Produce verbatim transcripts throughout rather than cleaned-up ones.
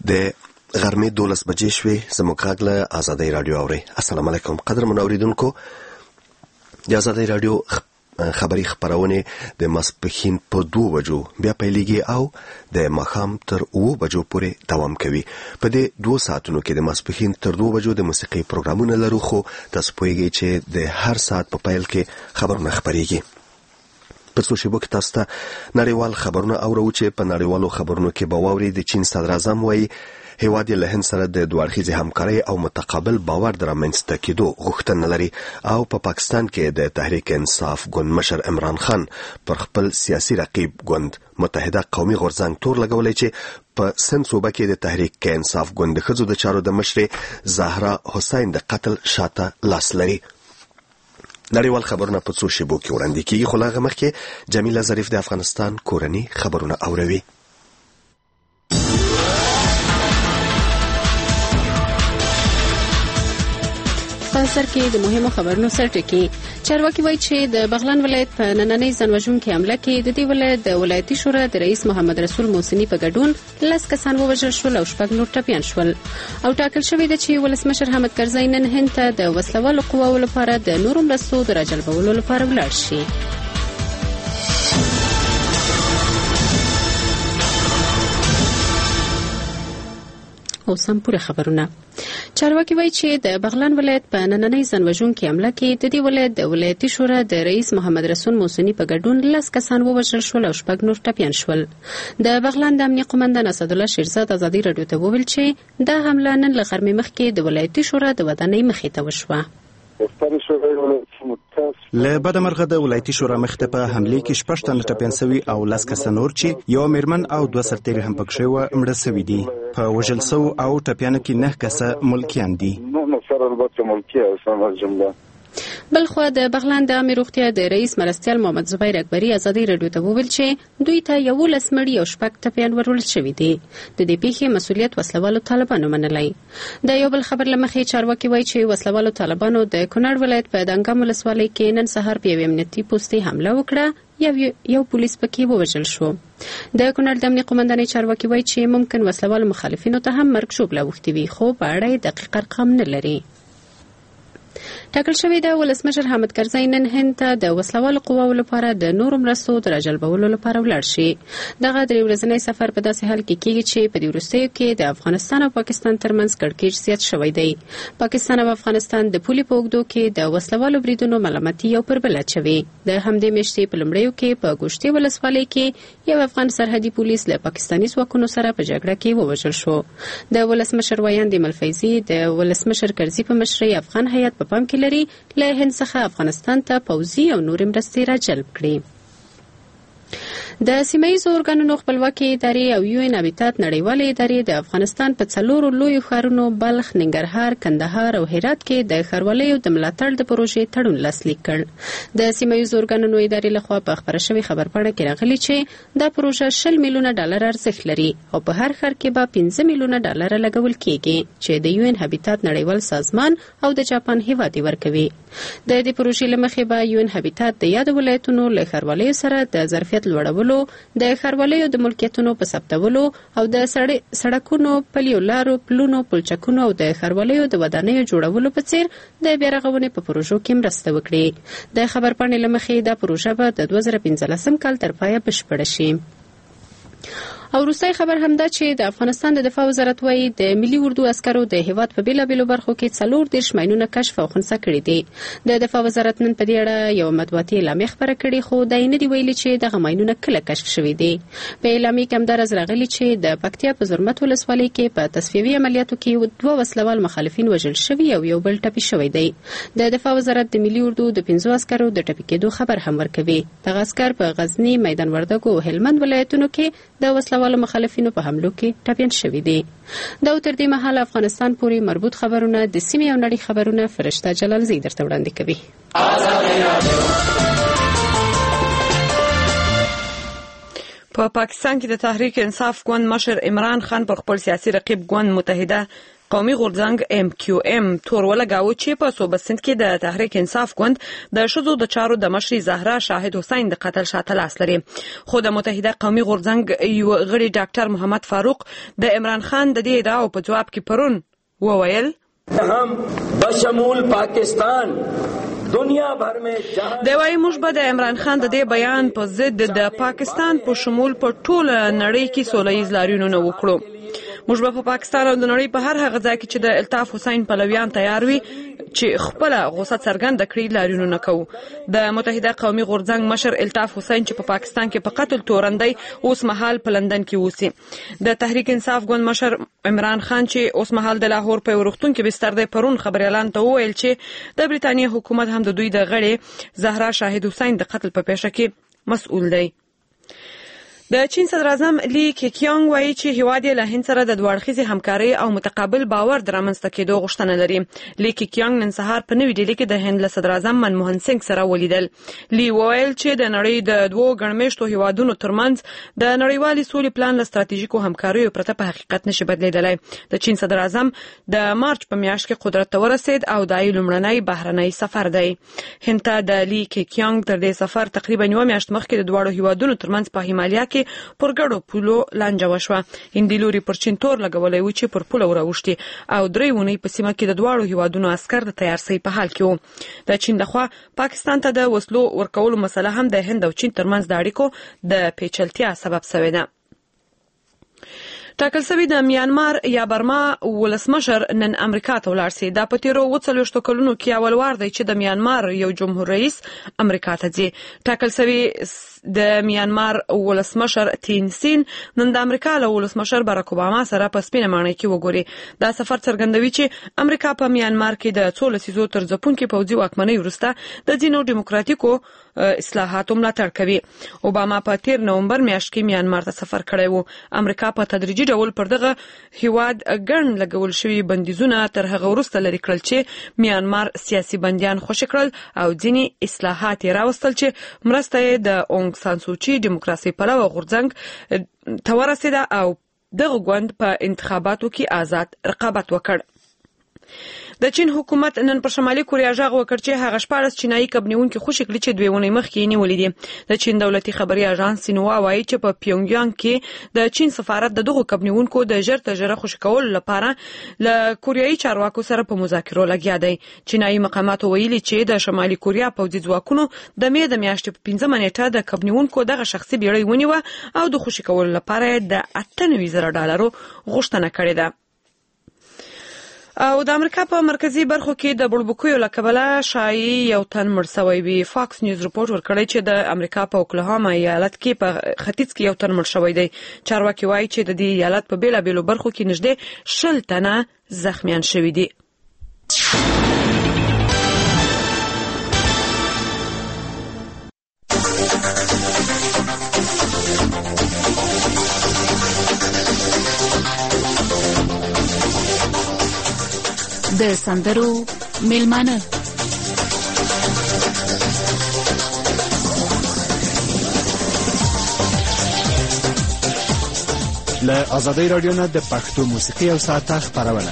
د غرمې دولس بجې شوې. زموږ غږ له آزادۍ رادیو اورئ. السلام علیکم قدرمنو اوریدونکو. د آزادۍ رادیو خبری خبرونه د ماسپښین په دوه بجو بیا پیلېږي او د ماښام تر اوه بجو پورې دوام کوي. په دې دوه ساعتونو کې د ماسپښین تر دوه بجو د موسیقي پروګرامونه لرو، خو تاسو پوهیږئ چې د هر ساعت په پیل کې خبرونه خبرېږي. په څو شیبو کې تاسو ته نړیوال خبرونه اورو چې په نړیوالو خبرونو کې به واورئ د چین صدر اعظم وایي هیواد له هند سره د دوه اړخیزې همکارۍ او متقابل باور د رامنځته کېدو غوښتنه لري. او په پا پاکستان کې د تحریک انصاف ګوند مشر عمران خان پر خپل سیاسي رقیب ګوند متحده قومي غورځنګ تور لګولای چې په سند صوبه کې د تحریک انصاف ګوند د ښځو د چارو د مشر زهرا حسین د قتل شاته لاس لري. نړیوال خبرونه په څو شیبو کې وړاندې کیږي، خو لا هغه مخکې جمیله ظریف د افغانستان کورنی خبرونه اوروي. په سر کې د مهمو خبرونو سرټکی. چارواکي وایي چې د بغلان ولایت په نننۍ ځانوژونکې حمله کې د دې ولایت د ولایتي شورا د رئیس محمد رسول موسنی په ګډون لس کسان ووژل شول او شپږ نور ټپیان شول. او ټاکل شوې ده چې ولسمشر حامد کرزی نن هند ته د وسلوالو قواو لپاره د نورو مرستو د راجلبولو لپاره ولاړ شي. او سم پوره خبرونه. چارواکي وایي چې د بغلان ولایت په نننۍ ځانوژونکې حمله کې د دې ولایت د ولایتي شورا د رئیس محمد رسول موسنی په ګډون لس کسان ووژل شول او شپږ نور ټپیان شول. د بغلان د امنیه قومندان اسدالله شیرزاد آزادۍ رادیو ته وویل چې دا حمله نن له غرمې مخکې د ولایتي شورا د ودانۍ مخې ته وشوه. له بده مرغه د ولایتي شورا مخته په حمله کې شپږ تنه ټپیان شوي او لس کسان نور چې یو میرمن او دوه سرتیري هم پکښې و مړه شوي دي. په وژل شوو او ټپیانو کې نه کسه ملکیان دي. بلخوا د بغلان د عامه روغتیا د رئیس مرستیال محمد زبیر اکبری آزادۍ رادیو ته وویل چې دوی ته یولس مړي او شپږ ټپیان ورول شوي دي. د دې پیښې مسؤلیت وسلوالو طالبانو منلی. د یو بل خبر له مخې چارواکي وایي چې وسلوالو طالبانو د کونړ ولایت په دنګم ولسوالۍ کې نن سهار په یوې امنیتي پوستې حمله وکړه. یو یو پولیس پکې ووژل شو. د کونړ د امنیه قومندانۍ چارواکي وایي چې ممکن وسلوالو مخالفینو ته هم مرګ ژوبله اوښتې وي، خو په اړه یې دقیق ارقام نه لري. ټاکل شوې ده ولسمشر حامد کرزی نن هند ته د وسلوالو قواو لپاره د نورو مرستو د راجلبولو لپاره ولاړ شي. دغه درې ورځنی سفر په داسې حال کې کېږي چې په دې وروستیو کې د افغانستان او پاکستان ترمنځ کړکېچ زیات شوی دی. پاکستان او افغانستان د پولې په اوږدو کې د وسلوالو بریدونو ملامتي یو پر بل اچوي. د همدې میاشتې په لومړیو کې په ګوشتې ولسوالۍ کې یو افغان سرحدي پولیس له پاکستاني ځواکونو سره په جګړه کې ووژل شو. د ولسمشر ویاند ملفیزي د ولسمشر کرزي په مشرۍ افغان هیات په پام کې لري له هند څخه افغانستان ته پوځي او نورې مرستې راجلب کړي. د سیمه‌ییزو ارګانونو خپلواکي ادارې او یو ان هابیتات نړیوالې ادارې د افغانستان په څلورو لویو ښارونو بلخ، ننګرهار، کندهار او هرات کې د ښاروالۍ د ملاتړ د پروژې تړون لاسلیک کړ. د سیمه‌ییزو ارګانونو ادارې لخوا په خبره شوې خبرپاڼه کې راغلي چې دا پروژه شل میلیونه ډالر ارزښت لري او په هر ښار کې به پنځه میلیونه ډالر لګول کیږي چې د یو ان هابیتات نړیوال سازمان او د جاپان هیواد ورکوي. د دې پروژې لمخې به یو ان هابیتات د یاد ولایتونو له ښاروالۍ سره د ظرفیت لوړولو، د ښاروالۍ د ملکیتونو په ثبتولو او د سړکونو، پلیو لارو، پلونو، پلچکونو او د ښاروالۍ د ودانیو جوړولو په څیر د بیارغونې په پروژو کې مرسته وکړي. د خبرپاڼې له مخې دا پروژه به د دوه زره پنځلسم کال تر پایه بشپړه شي. او وروستی خبر همدا چې د افغانستان د دفاع وزارت وایي د ملي اردو عسکرو د هیواد په بیلابیلو برخو کې څلور دېرش ماینونه کشف او خنثی کړي دي. د دفاع وزارت نن په دې اړه یو مطبوعاتي اعلامیه خپره کړې، خو دا یې نه دي ویلي چې دغه ماینونه کله کشف شوي دي. په اعلامیه کې همداراز راغلي چې د پکتیا په زرمت ولسوالۍ کې په تصفیوي عملیاتو کې دوه وسلوال مخالفین وژل شوي او یو بل ټپي شوی دی. د دفاع وزارت د ملي اردو د پنځو عسکرو د ټپي کېدو خبر هم ورکوي. دغه عسکر په غزني، میدان وردګو او هلمند ولایتونو کې د وسلوالو مخالفینو په حملو کې ټپیان شوي دي. دا تر دې مهاله افغانستان پورې مربوط خبرونه د سیمې او نړۍ خبرونه فرشته جلالزی درته وړاندې کوي. په پاکستان کې د تحریک انصاف ګوند مشر عمران خان پر خپل سیاسي رقیب ګوند متحده قومي غورځنګ ام کیو ام تور ولګاوه چې په صوبه سند کې د تحریک انصاف ګوند د ښځو د چارو د مشري زهرا شاهد حسین د قتل شاته لاس لري. خو د متحده قومي غورځنګ یو غړي ډاکټر محمد فاروق د عمران خان د دې ادعاو په جواب کې پرون وویل هم بشمول پاکستان دنیا بھر میں د وای موږ به د عمران خان د دې بیان په ضد د پاکستان په شمول په ټوله نړۍ کې سولهییز لاریونونه وکړو. موږ به په پاکستان او د نړۍ په هر هغه ځای کې چې د الطاف حسین پلویان تیار وي چې خپل غوسه څرګنده کړي لاریونونه کوو. د متحده قومي غورځنګ مشر الطاف حسین چې په پاکستان کې په قتل تورندی اوس مهال په لندن کې اوسي. د تحریک انصاف ګوند مشر عمران خان چې اوس مهال د لاهور په ورختون کې بستر دی پرون خبري اعلان ته وویل چې د بریتانیا حکومت هم د دوی د غړي زهرا شاهد حسین د قتل په پیښه کې مسؤل دی. د چین صدر اعظم لی کیکیانګ وایي چې هیواد یې له هند سره د دوړخیزې همکارۍ او متقابل باور د رامنځته کېدو غوښتنه لري. لی کیکیانګ نن سهار په نوي ډیلي کې د هند له صدر اعظم منموهن سنگ سره ولیدل. لی وویل چې د نړۍ د دوو ګڼمېشتو هیوادونو ترمنځ د نړیوالې سولې پلان له ستراتیژیکو همکاریو پرته په حقیقت نشي بدلیدلی. د چین صدر اعظم د مارچ په میاشت کې قدرت ته ورسید او دا یې لومړنی بهرنی سفر دی. هند ته د لی کیکیانګ تر دې سفر تقریبا یوه میاشت مخکې د دواړو هیوادونو ترمنځ په هیمالیا کې پر ګډو پولو لانجه وشوه. هندي لوري پر چین تور لګولی و چې پر پوله وراوښتي او درې اونۍ په سیمه کې د دواړو هیوادونو عسکر د تیارسۍ په حال کې وو. د چین لخوا پاکستان ته د وسلو ورکولو مسله هم د هند او چین ترمنځ د اړیکو د پیچلتیا سبب شوې ده. ټاکل شوی د میانمار یا برما ولسمشر نن امریکا ته ولاړ سي. دا په تیرو اووه څلوېښتو کلونو کې اول وار دی چې د میانمار یو جمهور رئیس امریکا ته ځي. ټاکل شوی د میانمار ولسمشر تین سین نن د امریکا له ولسمشر باراک اوباما سره په سپینه ماڼۍ کې وګوري. دا سفر څرګندوي چې امریکا په میانمار کې د څو لسیزو تر ځپونکي پوځي واکمنۍ وروسته د ځینو ډیموکراتیکو اصلاحاتو ملاتړ کوي. اوباما په تیر نومبر میاشت کې میانمار ته سفر کړی و. امریکا په تدریجي ډول پر دغه هیواد ګڼ لګول شوي بندیزونه تر هغه وروسته لرې کړل چې میانمار سیاسي بندیان خوشي کړل او ځینې اصلاحات یې راوستل چې مرسته یې د اونګ سان سوچي ډیموکراسي پلوه غورځنګ ته ورسېده او دغه ګوند په انتخاباتو کې آزاد رقابت وکړ. د چین حکومت نن پر شمالي کوریا ژغ وکړ چې هغه شپاړس چینایي کبنیونکي خوشي کړي چې دوی ونې مخکې یې نیولې دي. د چین دولتي خبري اژانس سینوا وایي چې په پیونګیانګ کې د چین سفارت د دغو کبنیونکو د ژر تر ژره خوشي کولو لپاره له کوریایي چارواکو سره په مذاکرو لګیا دی. چینایي مقاماتو ویلي چې د شمالي کوریا پوځي ځواکونو د مې د میاشتې په پنځمه نیټه د کبنیونکو دغه شخصي بیړۍ ونیوه او د خوشي کولو لپاره د اته نوي زره ډالرو غوښتنه کړې ده. او د امریکا په مرکزی برخو کې د بړبوکیو له کبله شایي یو تن مړ شوی وي. فاکس نیوز رپورټ ورکړی چې د امریکا په اوکلاهاما ایالت کې په ختیځ کې یو تن مړ شوی دی. چارواکي وایي چې د دې ایالت په بیلابیلو برخو کې نږدې شل تنه زخمیان شوي دي. د سندرو میلمانه له آزادۍ رادیو نه د پښتو موسیقي او ساعته خپرونه.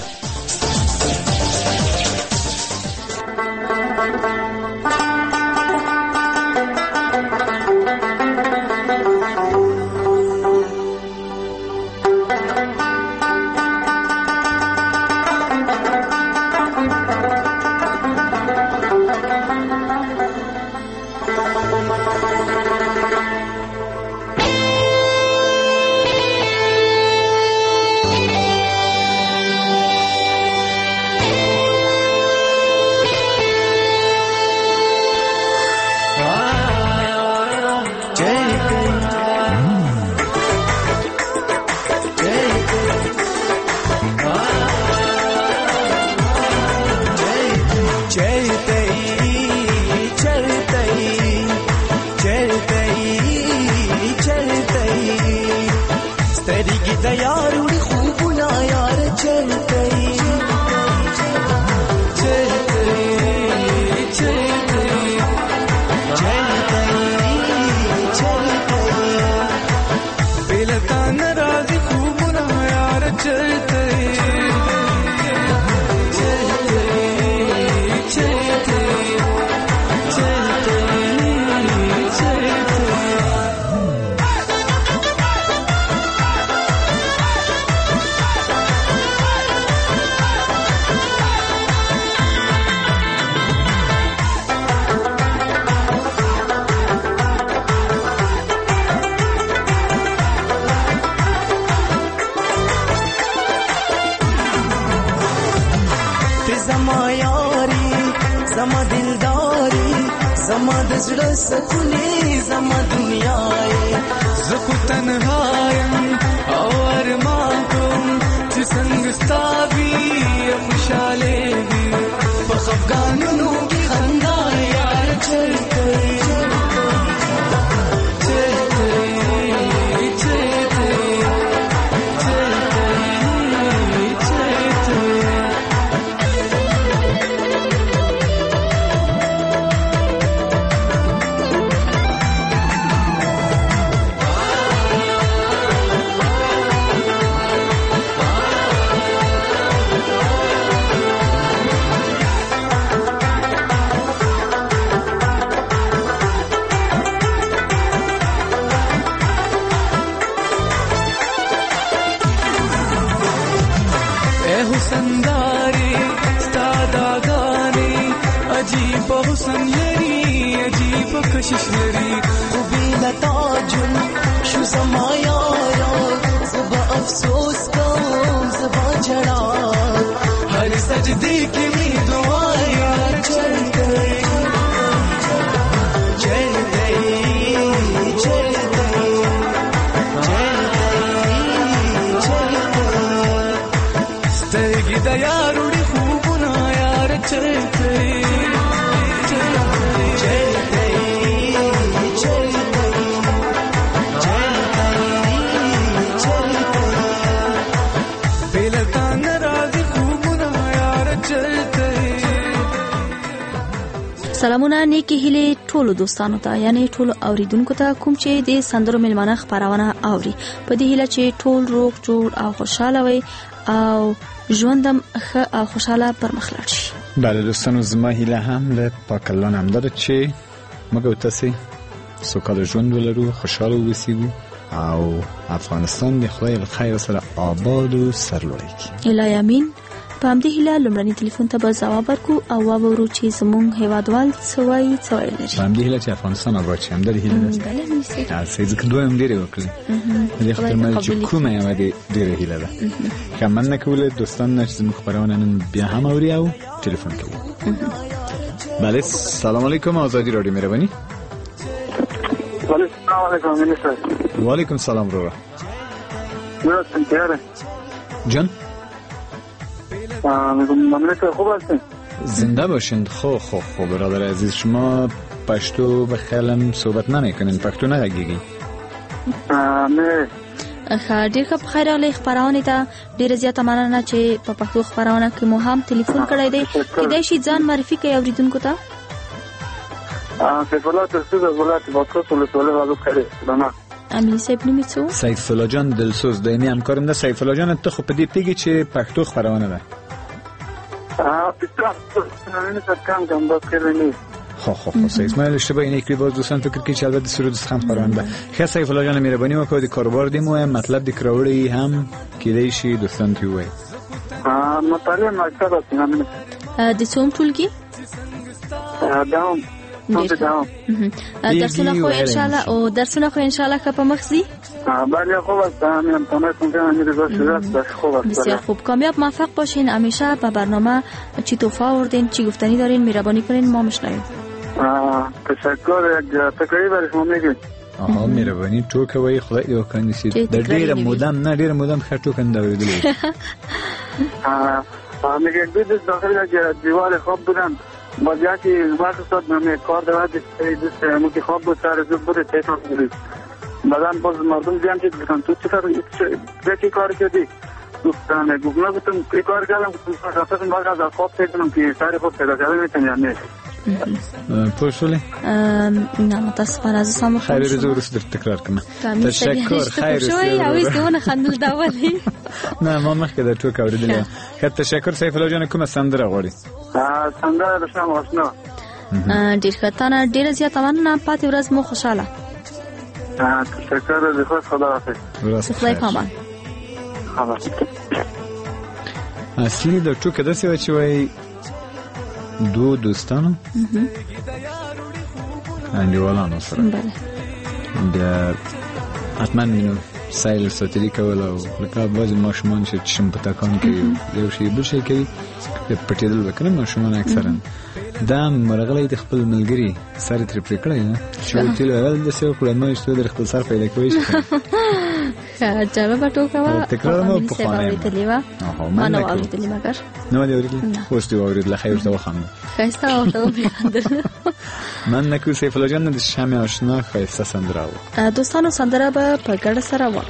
زما دلداري زما د زړه سکونې زما دنیا یې زه خو تنها یم او ارمان کوم چې څنګه ستا وي خوشحالې وي په خفګانونو کې خندا یار چلته حسن لري عجیب کشش لري خو بلا تاجن شو زما یارا زبا افسوس کوم زبا جڑا هر سجدے کی می دعا یار چل گئی چل گئی چل گئی چل گئی چل گئی سترګې د یاروړي خوبونه یار چل گئی سلامونه نیکی هیله ټولو دوستانو ته یعنی ټولو اوریدونکو ته کوم چې د سندرو ملمنه خبرونه اوري په دې هیله چې ټول روغ جوړ او خوشاله وي او ژوندم ښه او خوشاله پرمخ لاړ شي. بله دوستانو زما هیله هم له پاک الله نه همدا ده چې موږ او تاسې سوکاله ژوند ولرو خوشاله واوسو او افغانستان د خدای له خیر سره آباد او سرلوړی کړي. الهی امین. په همدې هیله لومړني ټلیفون ته به ځواب ورکړو او واورو چې زموږ هیوادوال څه وایي څه ویل لري. په همدې هیله چې افغانستان آباد شي همدا هیله ده. بله نیسي تاسې ځکه دوی هم ډېرې وکړي دې خاطر مې چې کومه یوه ډېره هیله ده که مننه کوله دوستان نه چې زموږ خپرونه نن بیا هم اوري او ټلیفون کوي. بله سلام علیکم آزادی رادیو مهربانی. سلام علیکم منیسر. وعلیکم سلام رورا. مرسیم تیاره جان مملکت خوب هستین؟ زنده باشین. خو خو خو برادر عزیز شما پشتو به خیلم صحبت نمیکنین پښتو نه غږیږي. نه ښه ډېر ښه بخیر راغلی خپرونې ته ډېره زیاته مننه چې په پښتو خپرونه کې مو هم ټلیفون کړی دی. کیدای شي ځان معرفي کړئ اوریدونکو ته. سیف الله ترسوز از ولایت بادغیس ولسوالی رادو خیلی سلامت. امین صاحب نومې څه و؟ سیف الله جان دلسوز دایمي همکارم ده. سیف الله جان ته خو په دې پیږي چې پښتو خپرونه ده. خو خو خو سیف اسماعیل اشتباه اینه که باز دوستان فکر کنید چې البته سرود سخن خبرنده خیر سیف الله جان مهربانی وکړئ د کاروبار دی مو مطلب د کراوړی هم کېدای شي دوستان ته وایي. ا مطالعه مکتب اسنامه د څوم ټولګي؟ داوم داوم درسونه خو ان شاء الله او درسونه خو ان شاء الله که په مخ زی. بله خوب است. من تمام کنم خوب است. بسیار خوب. کامیاب موفق باشین. همیشه به برنامه چی توفا آوردین چی گفتنی دارین مهربانی کنین ما میشنویم. تشکر. یک تکلیف برای شما میگیم. آها مهربانی تو کوي خدای دې وکړي چې د ډېر مودام نه ډېر مودام خټو کنده ویلې. ا میگه د داخل دیوار خواب بودم بعد که وقت صد نمی کار دارد دوست موقع خواب بود سر زود بود تیتان بود بعدن باز مردم دیدم که گفتن تو چطور چه کار کردی گفتن گفتن گفتم ای کار کردم گفتم بعد از خواب تیتانم که سر خود پیدا کردم میتونی یا نه پوشولی؟ نه متاسفانه از سامو خیر روز ورس در تکرار کنم. تشکر خیر روز. شوی اویز دیونه خندل داولی. نه ما مخکې د ټوک اوریدل. خیر تشکر سیف الله جان کومه سندره غواړي؟ سندره د شام آشنا. ډیر ښه ډیر زیات مننه پاتې ورځ مو خوشاله. تشکر د خوش خدا حافظ. خدای پامان. خبر. اصلي د ټوک د څه چې وای دو دوستانو انډیوالانو سره بله بیا حتما مینو سایل ساتری کول او لکه بعضې ماشومان چې چشم په تکان کوي یو شی بل شی کوي پټېدل وکړي ماشومان اکثرا دا مرغلې د خپل ملګری سر تر پرې کړی نه چې تل ول د سیو کړه نو چې د خپل سر پیدا کوي جواب ټوکا وا تکرار مو په خوانه ما نه اورېدلې مګر نو دی اورېدلې اوس دی اورېدل خیر ته وخم خاصه او من نکو سیف الله جان د شمع آشنا خاصه سندره و دوستانو سندره به په ګډه سره و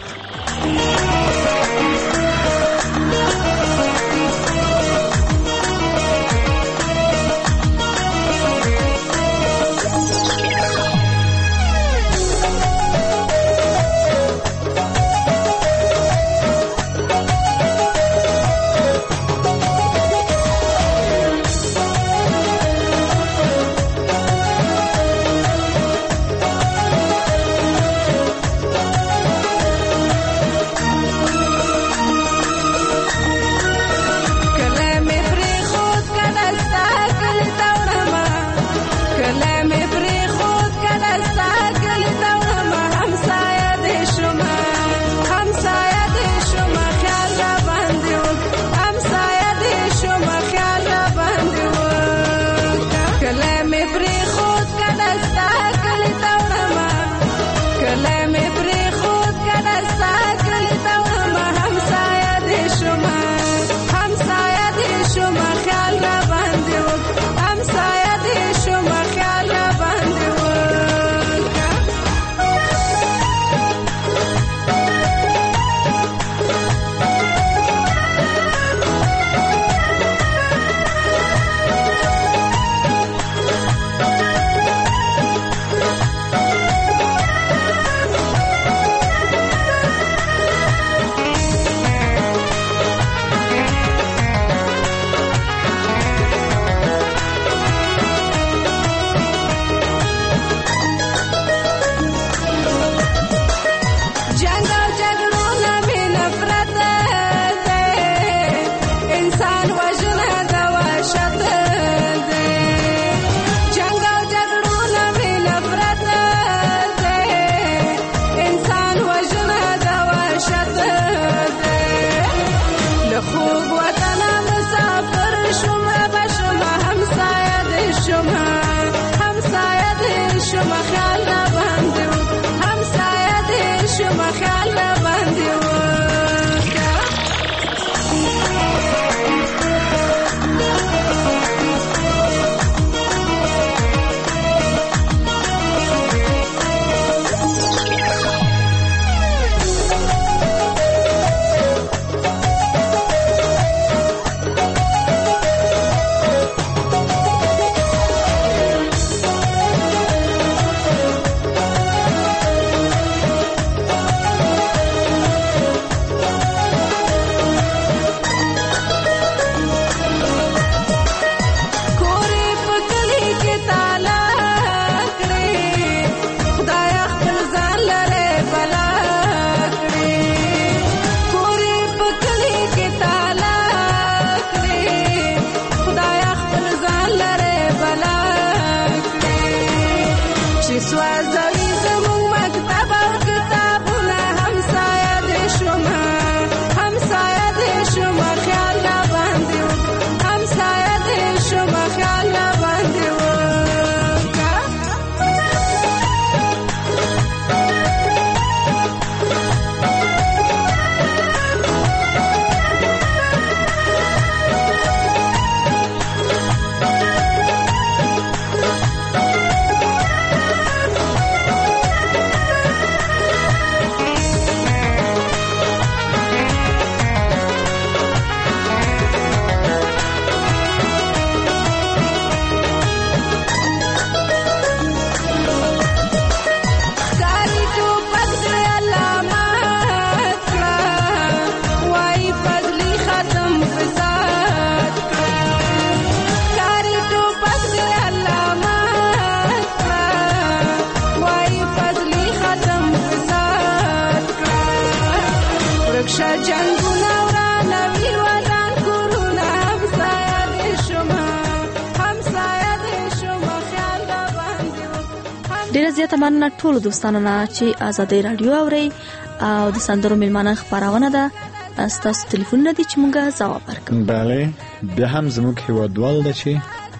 ډیره زیاته مننه ټول دوستانو نه چې آزادۍ رادیو اوري او د سندرو ملمانه خبرونه ده. تاسو ټلیفون نه دي چې مونږه ځواب ورکړو. bale بیا هم زموږ هیوادوال ده چې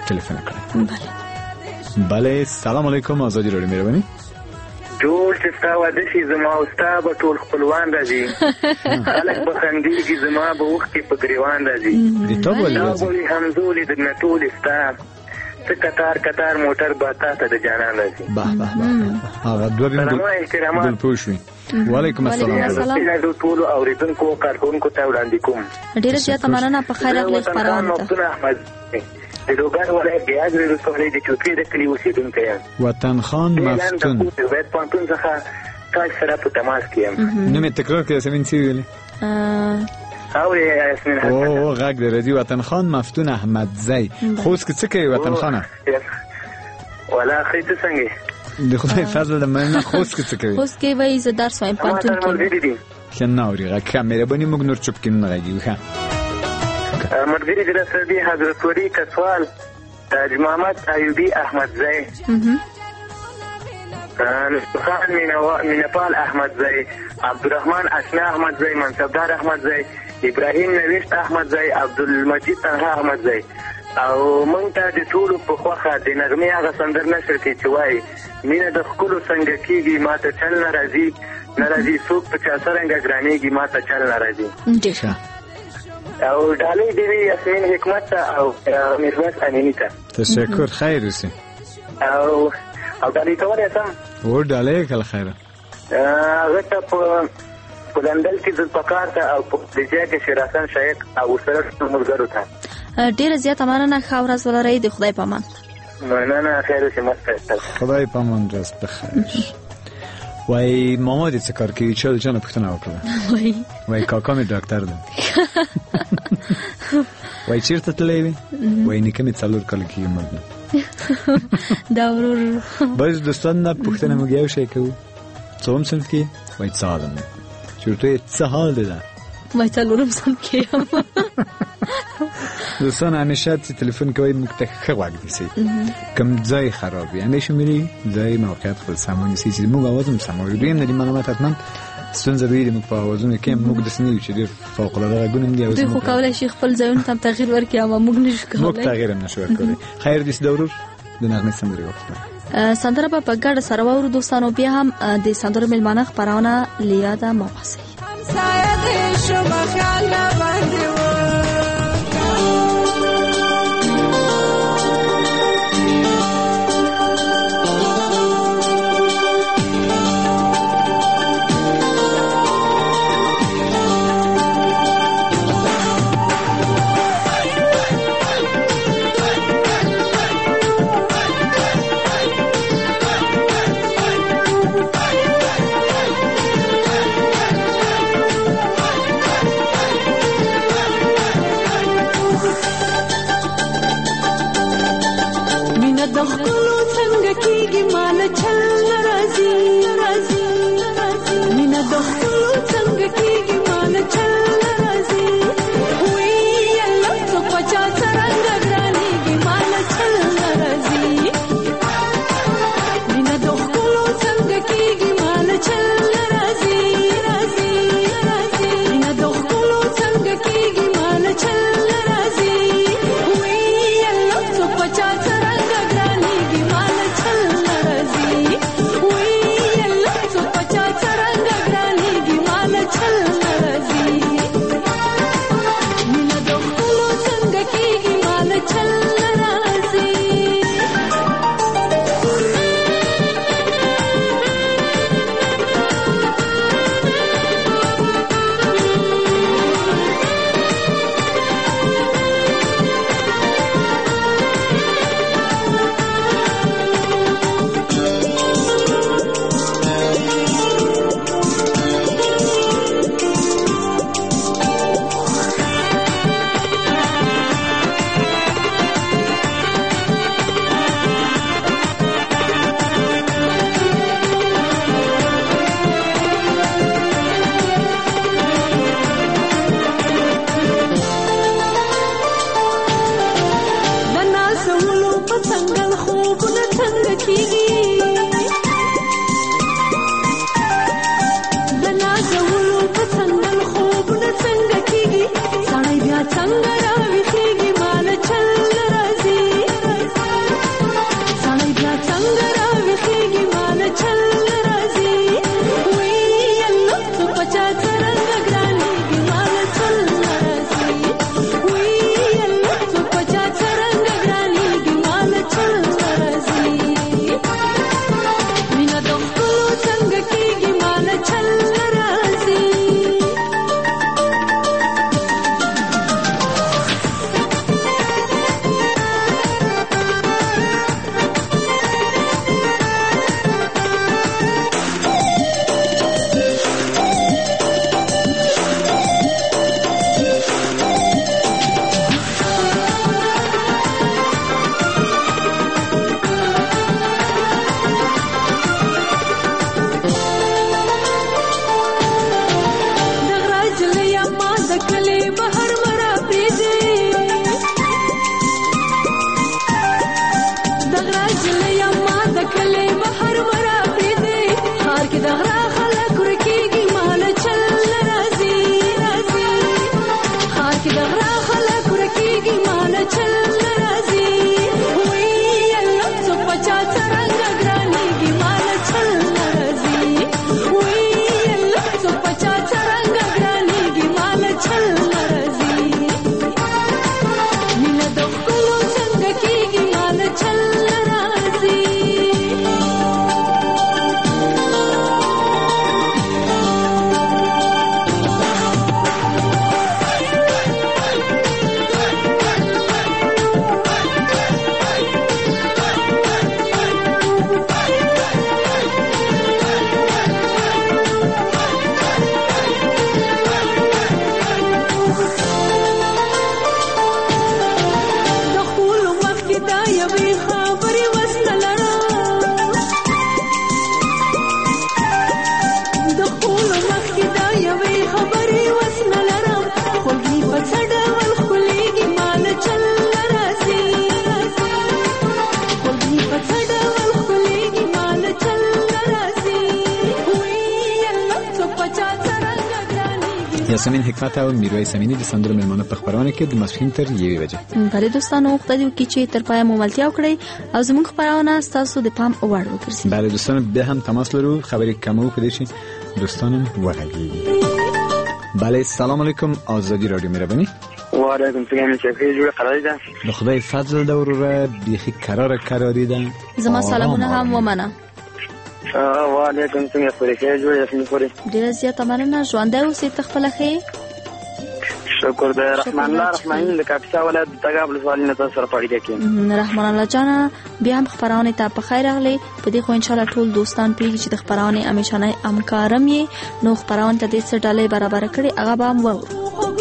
ټلیفون کړی. بله بله سلام علیکم آزادی رادیو مهرباني. جوړ چې ستا واده شي زما او ستا به ټول خپلوان راځي خلک به خندېږي زما به اوښکې په ګریوان راځي دا به وي همزولې درنه ټولې ستا څه کتار کتار موټر به تا ته د جانان راځي. هغه دوه بل پوه شوي. وعلیکم السلام. ټولو اورېدونکو کارکوونکو ته وړاندې کوم ډېره زیاته مننه په خیر راغلې خپرونه ته. احمد د لوګر ولایت بیاز ولسوالۍ د چوکۍ د کلي اوسېدونکی یم. وطن خان مفتون باید پوهنتون څخه تاسو سره په تماس کې یم. نوم یې تکرار کړه یاسمین څه ویلې؟ اورې یاسمین او غږ د رادیو وطن خان مفتون احمدزی. خوست کې څه کوي وطن خانه؟ ولا خې ته څنګه د خدای فضل د مننه. خوست کې څه کوي؟ خوست کې وایي زه درس وایم پوهنتون کې. ښه نه اوري غږ ښه مهرباني موږ نور چوپ کړو نه غږیږو. ښه ملګري د رسدي حضرت ولی کسوال تاج محمد ایوبی احمدزی خان مینپال احمدزی عبدالرحمن اشنا احمدزی منصبدار احمدزی ابراهیم نوشت احمدزی عبدالمجید تنها احمدزی او مونږ ته د ټولو په خوښه د نغمې هغه سندر نشر کې چې وایي مینه د ښکلو څنګه کېږي ما ته چل نه راځي نه راځي څوک په چا څرنګه ګرانېږي ما ته چل نه راځي. او ډالۍ دی یاسمین حکمت ته او میرویس امینی ته. تشکر خیر اوسې. او او ډالۍ کولی سم؟ او ډالۍ کله خیره هغه ته په په لندن کې ذوالفقار ته او په لیجیا کې شیرحسن شایق او ورسره ټول ملګرو ته ډېره زیاته مننه. ښه ورځ ولرئ. د خدای په امان. مننه. خیر اوسې. مست خدای په امان. ورځ بخیر. وای ماما دې څه کار کوي؟ چل جان پښتنه وکړه. وای وای کاکا مې ډاکټر دی. وای چیرته تللی وي؟ وای نیکه مې څلور کاله کېږي مړ. دا ورور بس دوستان نه پښتنه موږ یو شی کوو. څوم صنف کې؟ وای څه حال دی؟ چېرته څه حال دی؟ وای څلورم صنف کې یم. دوستان همیشه چې تلیفون کوي موږ ته ښه غوږ نیسئ. کوم ځای خراب وي همیشه ملي ځای موقعیت خپل سم ونیسئ چې موږ اواز هم سم واورو. دویم د دې معلومات حتما ستونزه به وي د موږ په اوازونو کې موږ داسې نه یو چې ډېر فوقالعاده غږونه هم دي. دوی خو کولی شي خپل ځایونو ته هم تغییر ورکړي اما موږ نشو کولی. موږ تغییر هم نشو ورکولی. خیر دې ورور د نغمې سندرې وخوړه. سندره به په ګډه سره واورو دوستانو. بیا هم د سندرو میلمانه خپرونه له یاده مه وباسئ. یاسمین حکمت او میرویس امینی د سندرو ملمانه په خبرونه کې د ماسپښین تر یوې بجې. بله دوستانو وختي کې چې تر پایه مو ملتیا وکړئ او زموږ خبرونه تاسو د پام وړ وګرځي. بله دوستانو بیا هم تماس لرو خبرې کمو په دې شي دوستانو وغږیږي. بله سلام علیکم آزادی رادیو مهربانی. و علیکم سلام چه جوړ قرار ده. د خدای فضل ده وروره بیخي قرار قراری ده. زما سلامونه هم ومنه. و علیکم سلام خوري کې جوړ یې خوري. ډیر زیاته مننه ژوند اوسې تخپل خې. شکر ده رحمان الله رحمانین د کاپیسا ولایت د تګابل سوالینه تاسو سره پاړی کې. رحمان الله جان بیا هم خبرونه ته په خیر اغلی په دې خو ان شاء الله ټول دوستان پیږي چې د خبرونه همیشانه همکارم یې نو خبرونه ته دې څه ډالۍ برابر کړي هغه به هم وو.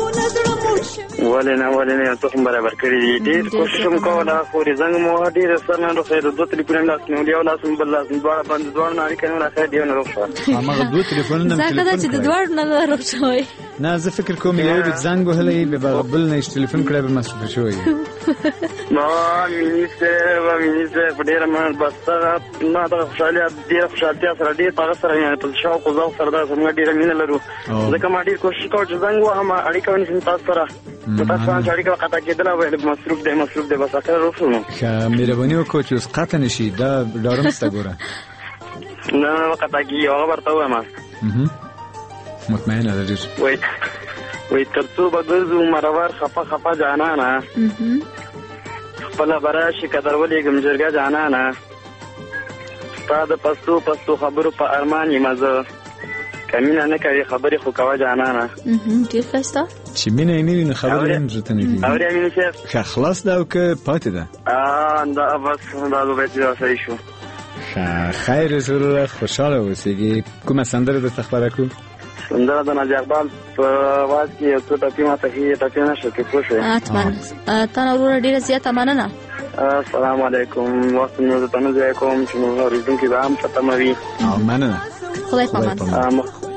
ولنه ولنه ته هم برابر کړی دې کوشش کوم خو رزنګ مو ډیر سره نه خیر دوه ټلیفون لاس نو یو لاس بل لاس دوه باندې دوه نه اړیکه نه راځي دی نه روښه. هغه دوه ټلیفونونه زه کله چې د دوه نه روښوي. نه زه فکر کوم یو د زنګ وهلې به بل نه ټلیفون کړی به مصرف شوی. نو مینیسه و مینیسه په ډیر من بس نه د خوشاله ډیر خوشاله سره ډیر تاسو سره نه په شاو کو زو سره دا څنګه ډیر مين لرو. ځکه ما ډیر کوشش کوم چې زنګ وهم اړیکه ونی تاسو سره. تاسو څنګه اړیکه وکړه کېدل او مصروف دی مصروف دی بس اخر روښنو. که مهرباني وکړو چې اوس قطع نشي دا ډارم ست ګوره. نه وکړه کی یو خبر ته وایم. مطمئن ادریر. وای وای ترڅو بغزو مرور خفه خفه جانانا. خپل براش قدر ولې ګمجرګه جانانا. ستاد پستو پستو خبرو په ارمان یمزه. کمینه نه کوي خبرې خو کوا جانانا. ډیر ښه چې مینه نه ویني خبرې هم زته نه کیږي. اورې مینه چې خلاص دا او که پاتې ده. ا دا بس دا به چې صحیح شو. خیر زوره خوشاله اوسېږي. کومه سندره د تخبره کو؟ سندره د ناجی اقبال په واز کې یو څه ټاپی ماته هي ټاپی نشو کې پوښه. اتمن تا نور ډیره زیاته مننه. السلام علیکم وخت مو ته نه ځای کوم چې نو ورځم کې به هم ختموي. مننه. خدای پامان.